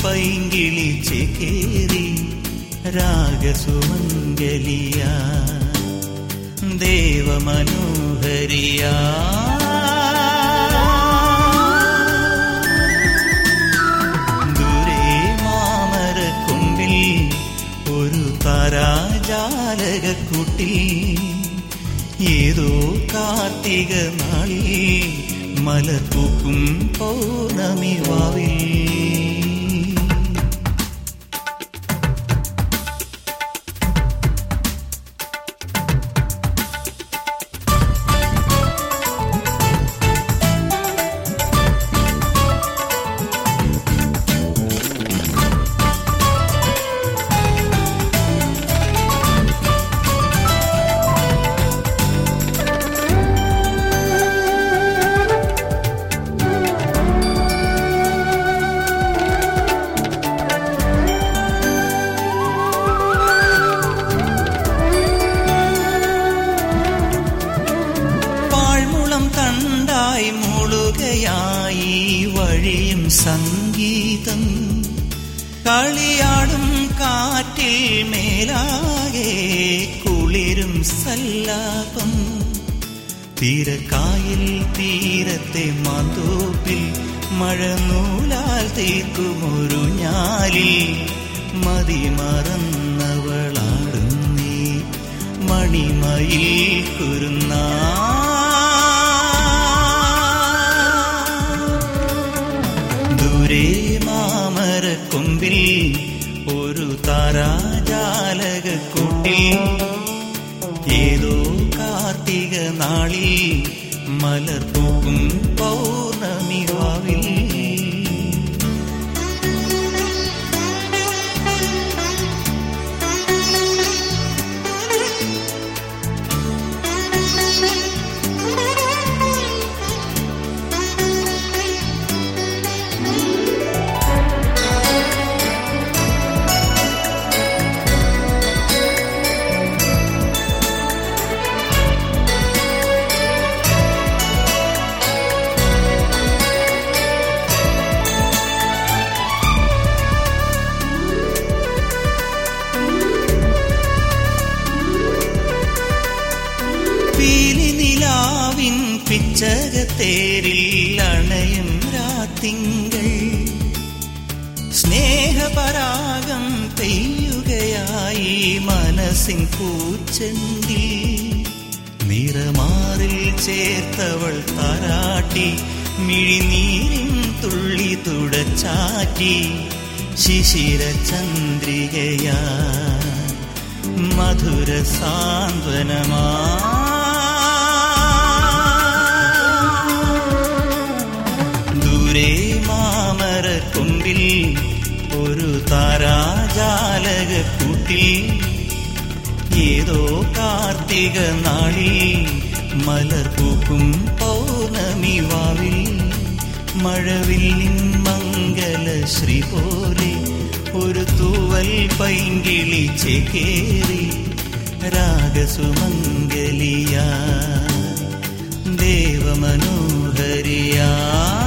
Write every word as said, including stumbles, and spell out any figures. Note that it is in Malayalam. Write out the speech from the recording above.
പൈങ്കിളി ചേക്കേറി രാഗസുമംഗലിയാ ദേവമനോഹരിയാ. ദൂരെ മാമരക്കൊമ്പിൽ ഒരു താരാജാലകക്കൂട്ടിൽ ഏതോ കാർത്തിക നാളിൽ മലർപ്പൂക്കും പൗർണമി വാവിൽ. കണ്ടായി മുളുകയായി വഴിയും സംഗീതം കളിയാടും കാറ്റിൽ മേലാകെ കുളിരും സല്ലാപം. തീരക്കായൽ തീരത്തെ മാന്തോപ്പിൽ മഴനൂലാൽ തീർക്കുമൊരു ഞാലിൽ മതിമറന്നവളാടുന്നേ മണിമയിൽ കുരുന്നാ. മാമരക്കൊമ്പിൽ ഒരു താരാജാലകക്കൂട്ടിൽ ഏതോ കാർത്തിക നാളിൽ മലർപ്പൂക്കും പൗർണമി വാവിൽ. നിലാവിൻ പിച്ചകത്തേരിൽ അണയും രാത്തിങ്കൾ സ്നേഹപരാഗം പെയ്യുകയായി മനസ്സിൻ പൂച്ചെണ്ടി. നിറമാറിൽ ചേർത്തവൾ താരാട്ടി മിഴിനീരിൻ തുള്ളി തുടച്ചാറ്റി ശിശിര ചന്ദ്രികയാ മധുര സാന്ത്വനമാ. മാമരക്കൊമ്പിൽ ഒരു താരാജാലകക്കൂട്ടിൽ ഏതോ കാർത്തിക നാളിൽ മലർപ്പൂക്കും പൗർണമി വാവിൽ. മഴവില്ലിൻ മംഗലശ്രീ പോലെ ഒരു തൂവൽ പൈങ്കിളി ചേക്കേറി രാഗസുമംഗലിയാ ദേവമനോഹരിയാ.